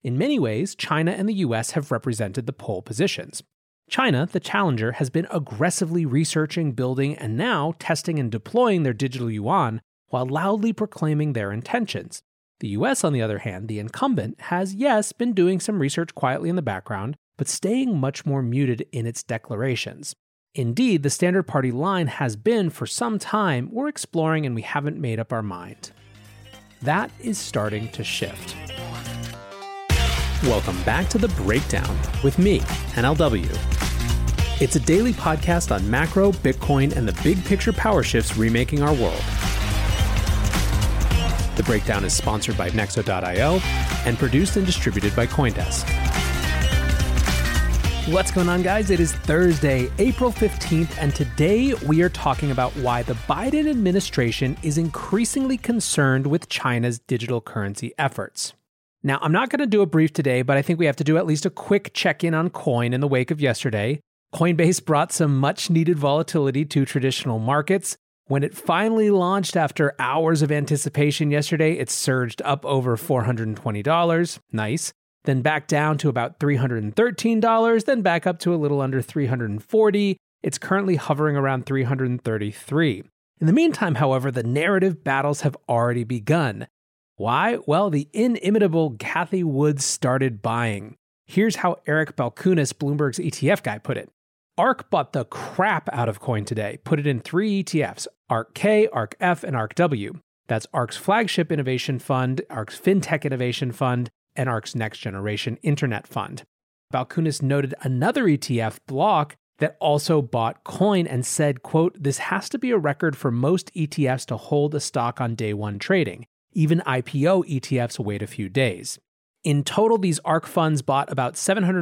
In many ways, China and the US have represented the pole positions. China, the challenger, has been aggressively researching, building, and now testing and deploying their digital yuan while loudly proclaiming their intentions. The US, on the other hand, the incumbent, has, yes, been doing some research quietly in the background, but staying much more muted in its declarations. Indeed, the Standard Party line has been, for some time, we're exploring and we haven't made up our mind. That is starting to shift. Welcome back to The Breakdown with me, NLW. It's a daily podcast on macro, Bitcoin, and the big picture power shifts remaking our world. The Breakdown is sponsored by Nexo.io and produced and distributed by CoinDesk. What's going on, guys? It is Thursday, April 15th, and today we are talking about why the Biden administration is increasingly concerned with China's digital currency efforts. Now, I'm not going to do a brief today, but I think we have to do at least a quick check-in on Coin in the wake of yesterday. Coinbase brought some much-needed volatility to traditional markets. When it finally launched after hours of anticipation yesterday, it surged up over $420. Nice. Then back down to about $313, then back up to a little under $340. It's currently hovering around $333. In the meantime, however, the narrative battles have already begun. Why? Well, the inimitable Cathie Wood started buying. Here's how Eric Balchunas, Bloomberg's ETF guy, put it. ARK bought the crap out of Coin today, put it in 3 ETFs, ARK-K, ARK-F, and ARK-W. That's ARK's flagship innovation fund, ARK's fintech innovation fund, and ARK's next generation internet fund. Balchunas noted another ETF, Block, that also bought Coin and said, quote, "This has to be a record for most ETFs to hold a stock on day one trading. Even IPO ETFs wait a few days." In total, these ARK funds bought about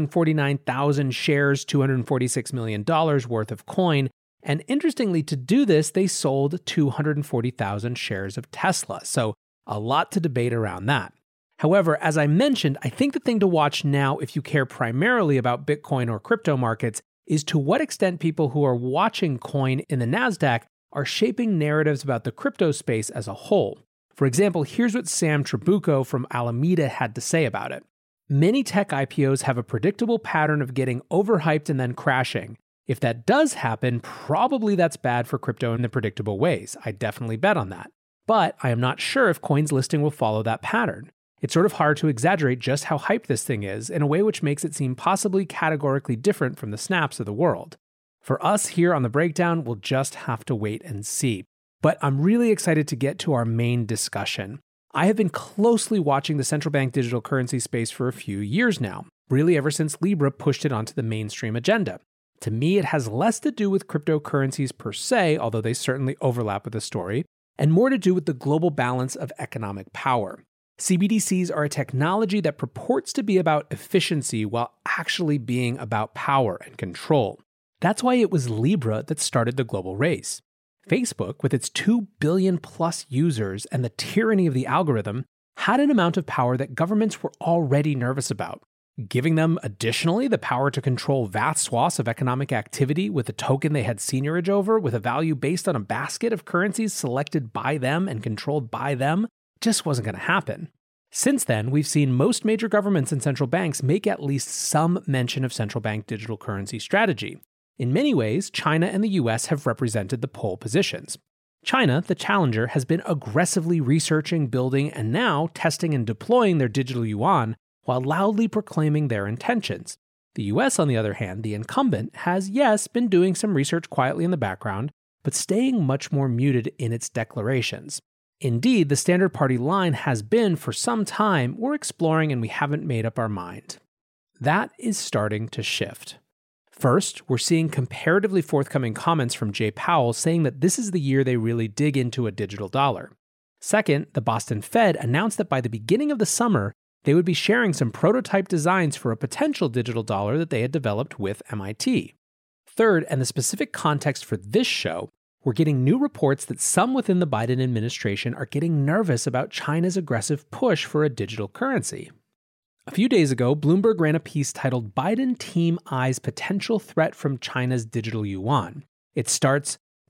749,000 shares, $246 million worth of Coin. And interestingly, to do this, they sold 240,000 shares of Tesla. So a lot to debate around that. However, as I mentioned, I think the thing to watch now, if you care primarily about Bitcoin or crypto markets, is to what extent people who are watching Coin in the NASDAQ are shaping narratives about the crypto space as a whole. For example, here's what Sam Trabucco from Alameda had to say about it. Many tech IPOs have a predictable pattern of getting overhyped and then crashing. If that does happen, probably that's bad for crypto in the predictable ways. I definitely bet on that. But I am not sure if Coin's listing will follow that pattern. It's sort of hard to exaggerate just how hyped this thing is in a way which makes it seem possibly categorically different from the snaps of the world. For us here on The Breakdown, we'll just have to wait and see. But I'm really excited to get to our main discussion. I have been closely watching the central bank digital currency space for a few years now, really ever since Libra pushed it onto the mainstream agenda. To me, it has less to do with cryptocurrencies per se, although they certainly overlap with the story, and more to do with the global balance of economic power. CBDCs are a technology that purports to be about efficiency while actually being about power and control. That's why it was Libra that started the global race. Facebook, with its 2 billion plus users and the tyranny of the algorithm, had an amount of power that governments were already nervous about. Giving them additionally the power to control vast swaths of economic activity with a token they had seigniorage over, with a value based on a basket of currencies selected by them and controlled by them, just wasn't going to happen. Since then, we've seen most major governments and central banks make at least some mention of central bank digital currency strategy. In many ways, China and the US have represented the pole positions. China, the challenger, has been aggressively researching, building, and now testing and deploying their digital yuan while loudly proclaiming their intentions. The US, on the other hand, the incumbent, has, yes, been doing some research quietly in the background, but staying much more muted in its declarations. Indeed, the Standard Party line has been, for some time, we're exploring and we haven't made up our mind. That is starting to shift. First, we're seeing comparatively forthcoming comments from Jay Powell saying that this is the year they really dig into a digital dollar. Second, the Boston Fed announced that by the beginning of the summer, they would be sharing some prototype designs for a potential digital dollar that they had developed with MIT. Third, and the specific context for this show, we're getting new reports that some within the Biden administration are getting nervous about China's aggressive push for a digital currency. A few days ago, Bloomberg ran a piece titled "Biden Team Eyes Potential Threat from China's Digital Yuan." It starts,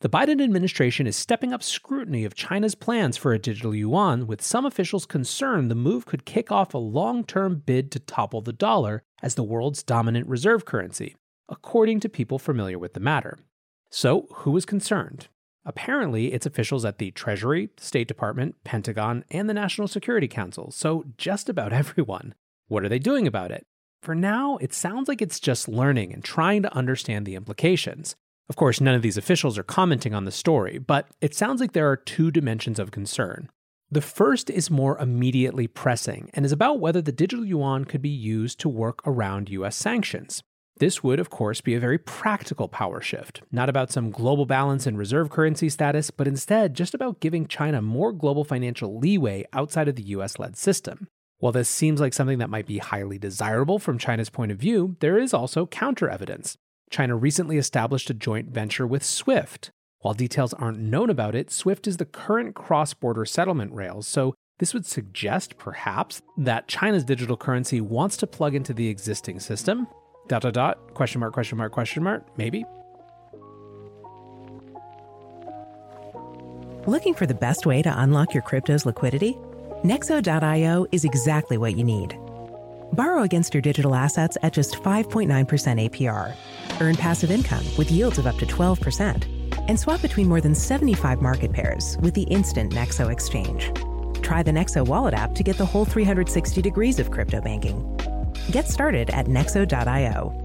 The Biden administration is stepping up scrutiny of China's plans for a digital yuan, with some officials concerned the move could kick off a long-term bid to topple the dollar as the world's dominant reserve currency, according to people familiar with the matter. So, who is concerned? Apparently, it's officials at the Treasury, State Department, Pentagon, and the National Security Council, so just about everyone. What are they doing about it? For now, it sounds like it's just learning and trying to understand the implications. Of course, none of these officials are commenting on the story, but it sounds like there are two dimensions of concern. The first is more immediately pressing and is about whether the digital yuan could be used to work around US sanctions. This would, of course, be a very practical power shift, not about some global balance in reserve currency status, but instead just about giving China more global financial leeway outside of the US-led system. While this seems like something that might be highly desirable from China's point of view, there is also counter-evidence. China recently established a joint venture with SWIFT. While details aren't known about it, SWIFT is the current cross-border settlement rails, so this would suggest, perhaps, that China's digital currency wants to plug into the existing system. ... question mark, maybe? Looking for the best way to unlock your crypto's liquidity? Nexo.io is exactly what you need. Borrow against your digital assets at just 5.9% APR. Earn passive income with yields of up to 12%. And swap between more than 75 market pairs with the instant Nexo exchange. Try the Nexo wallet app to get the whole 360 degrees of crypto banking. Get started at Nexo.io.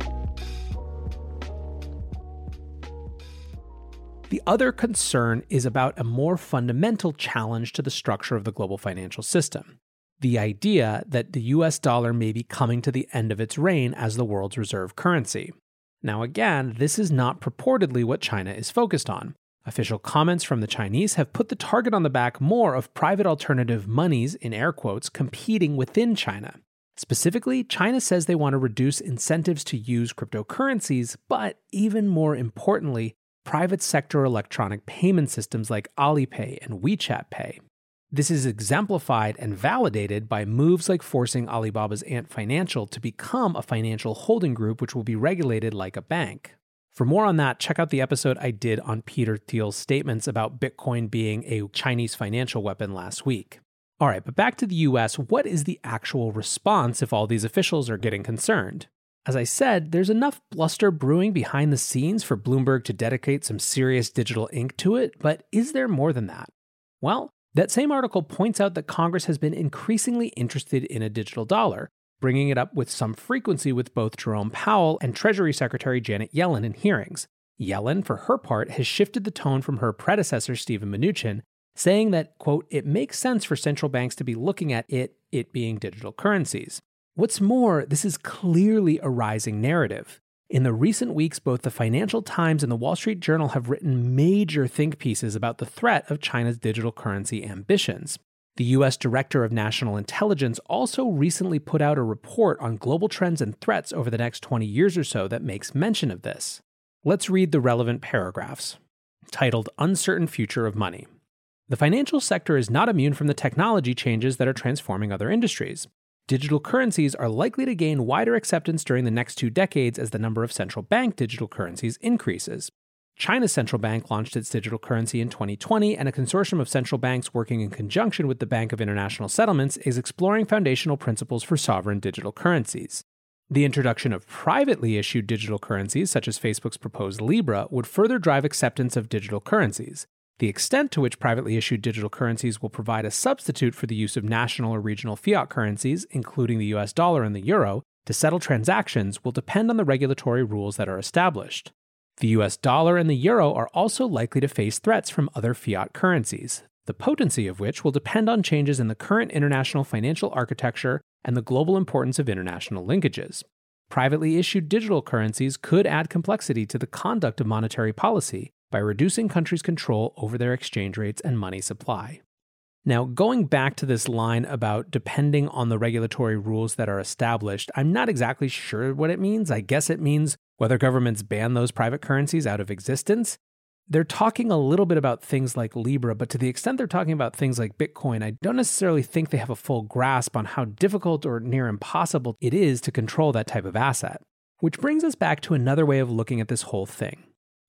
The other concern is about a more fundamental challenge to the structure of the global financial system. The idea that the US dollar may be coming to the end of its reign as the world's reserve currency. Now again, this is not purportedly what China is focused on. Official comments from the Chinese have put the target on the back more of private alternative monies, in air quotes, competing within China. Specifically, China says they want to reduce incentives to use cryptocurrencies, but even more importantly, private sector electronic payment systems like Alipay and WeChat Pay. This is exemplified and validated by moves like forcing Alibaba's Ant Financial to become a financial holding group which will be regulated like a bank. For more on that, check out the episode I did on Peter Thiel's statements about Bitcoin being a Chinese financial weapon last week. All right, but back to the US, what is the actual response if all these officials are getting concerned? As I said, there's enough bluster brewing behind the scenes for Bloomberg to dedicate some serious digital ink to it, but is there more than that? Well, that same article points out that Congress has been increasingly interested in a digital dollar, bringing it up with some frequency with both Jerome Powell and Treasury Secretary Janet Yellen in hearings. Yellen, for her part, has shifted the tone from her predecessor, Steven Mnuchin, saying that, quote, it makes sense for central banks to be looking at it being digital currencies. What's more, this is clearly a rising narrative. In the recent weeks, both the Financial Times and the Wall Street Journal have written major think pieces about the threat of China's digital currency ambitions. The U.S. Director of National Intelligence also recently put out a report on global trends and threats over the next 20 years or so that makes mention of this. Let's read the relevant paragraphs. Titled Uncertain Future of Money. The financial sector is not immune from the technology changes that are transforming other industries. Digital currencies are likely to gain wider acceptance during the next 2 decades as the number of central bank digital currencies increases. China's central bank launched its digital currency in 2020, and a consortium of central banks working in conjunction with the Bank of International Settlements is exploring foundational principles for sovereign digital currencies. The introduction of privately issued digital currencies, such as Facebook's proposed Libra, would further drive acceptance of digital currencies. The extent to which privately issued digital currencies will provide a substitute for the use of national or regional fiat currencies, including the US dollar and the euro, to settle transactions will depend on the regulatory rules that are established. The US dollar and the euro are also likely to face threats from other fiat currencies, the potency of which will depend on changes in the current international financial architecture and the global importance of international linkages. Privately issued digital currencies could add complexity to the conduct of monetary policy by reducing countries' control over their exchange rates and money supply. Now, going back to this line about depending on the regulatory rules that are established, I'm not exactly sure what it means. I guess it means whether governments ban those private currencies out of existence. They're talking a little bit about things like Libra, but to the extent they're talking about things like Bitcoin, I don't necessarily think they have a full grasp on how difficult or near impossible it is to control that type of asset. Which brings us back to another way of looking at this whole thing.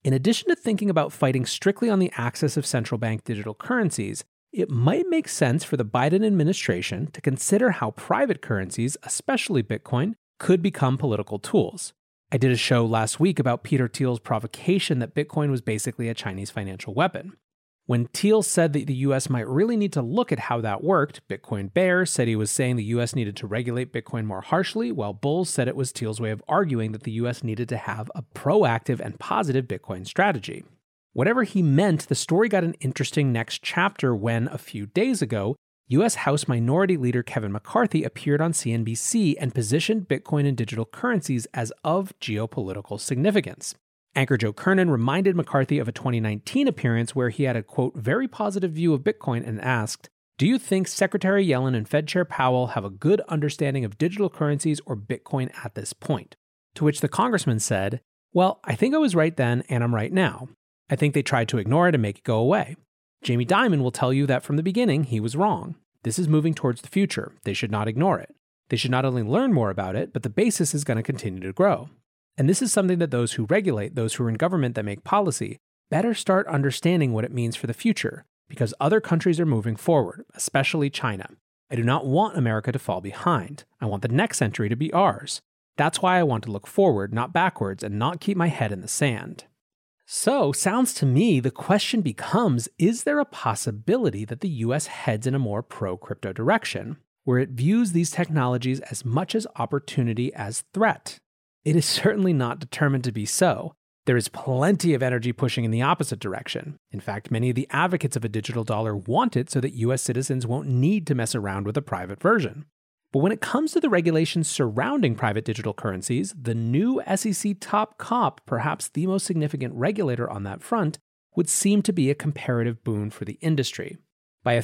In addition to thinking about fighting strictly on the axis of central bank digital currencies, it might make sense for the Biden administration to consider how private currencies, especially Bitcoin, could become political tools. I did a show last week about Peter Thiel's provocation that Bitcoin was basically a Chinese financial weapon. When Thiel said that the US might really need to look at how that worked, Bitcoin bears said he was saying the US needed to regulate Bitcoin more harshly, while bulls said it was Thiel's way of arguing that the US needed to have a proactive and positive Bitcoin strategy. Whatever he meant, the story got an interesting next chapter when, a few days ago, U.S. House Minority Leader Kevin McCarthy appeared on CNBC and positioned Bitcoin and digital currencies as of geopolitical significance. Anchor Joe Kernan reminded McCarthy of a 2019 appearance where he had a, quote, very positive view of Bitcoin and asked, "Do you think Secretary Yellen and Fed Chair Powell have a good understanding of digital currencies or Bitcoin at this point?" To which the congressman said, "Well, I think I was right then and I'm right now. I think they tried to ignore it and make it go away. Jamie Dimon will tell you that from the beginning, he was wrong. This is moving towards the future. They should not ignore it. They should not only learn more about it, but the basis is going to continue to grow. And this is something that those who regulate, those who are in government that make policy, better start understanding what it means for the future, because other countries are moving forward, especially China. I do not want America to fall behind. I want the next century to be ours. That's why I want to look forward, not backwards, and not keep my head in the sand." So, sounds to me, the question becomes, is there a possibility that the US heads in a more pro-crypto direction, where it views these technologies as much as opportunity as threat? It is certainly not determined to be so. There is plenty of energy pushing in the opposite direction. In fact, many of the advocates of a digital dollar want it so that US citizens won't need to mess around with a private version. But when it comes to the regulations surrounding private digital currencies, the new SEC top cop, perhaps the most significant regulator on that front, would seem to be a comparative boon for the industry. By a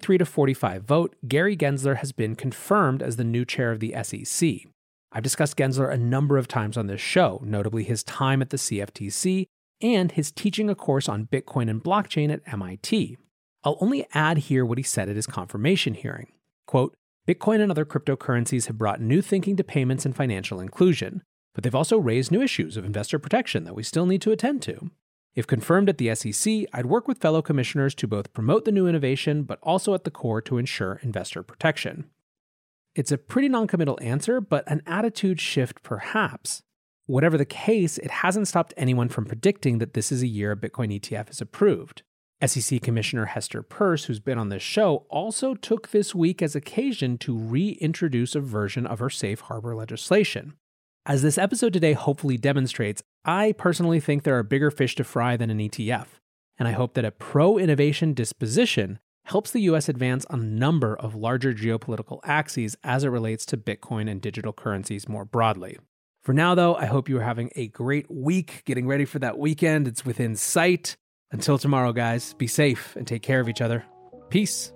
53-45 vote, Gary Gensler has been confirmed as the new chair of the SEC. I've discussed Gensler a number of times on this show, notably his time at the CFTC and his teaching a course on Bitcoin and blockchain at MIT. I'll only add here what he said at his confirmation hearing. Quote, "Bitcoin and other cryptocurrencies have brought new thinking to payments and financial inclusion, but they've also raised new issues of investor protection that we still need to attend to. If confirmed at the SEC, I'd work with fellow commissioners to both promote the new innovation, but also at the core to ensure investor protection." It's a pretty non-committal answer, but an attitude shift perhaps. Whatever the case, it hasn't stopped anyone from predicting that this is a year a Bitcoin ETF is approved. SEC Commissioner Hester Peirce, who's been on this show, also took this week as occasion to reintroduce a version of her safe harbor legislation. As this episode today hopefully demonstrates, I personally think there are bigger fish to fry than an ETF, and I hope that a pro-innovation disposition helps the US advance on a number of larger geopolitical axes as it relates to Bitcoin and digital currencies more broadly. For now, though, I hope you are having a great week, getting ready for that weekend. It's within sight. Until tomorrow, guys, be safe and take care of each other. Peace.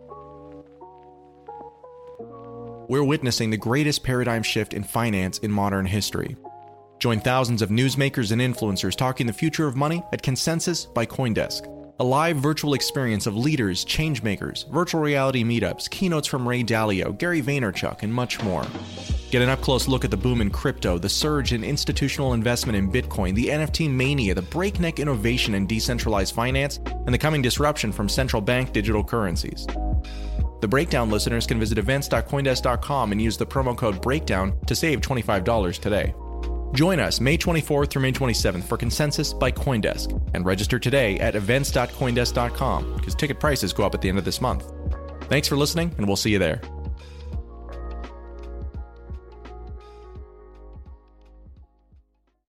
We're witnessing the greatest paradigm shift in finance in modern history. Join thousands of newsmakers and influencers talking the future of money at Consensus by CoinDesk, a live virtual experience of leaders, changemakers, virtual reality meetups, keynotes from Ray Dalio, Gary Vaynerchuk, and much more. Get an up-close look at the boom in crypto, the surge in institutional investment in Bitcoin, the NFT mania, the breakneck innovation in decentralized finance, and the coming disruption from central bank digital currencies. The Breakdown listeners can visit events.coindesk.com and use the promo code BREAKDOWN to save $25 today. Join us May 24th through May 27th for Consensus by CoinDesk, and register today at events.coindesk.com because ticket prices go up at the end of this month. Thanks for listening, and we'll see you there.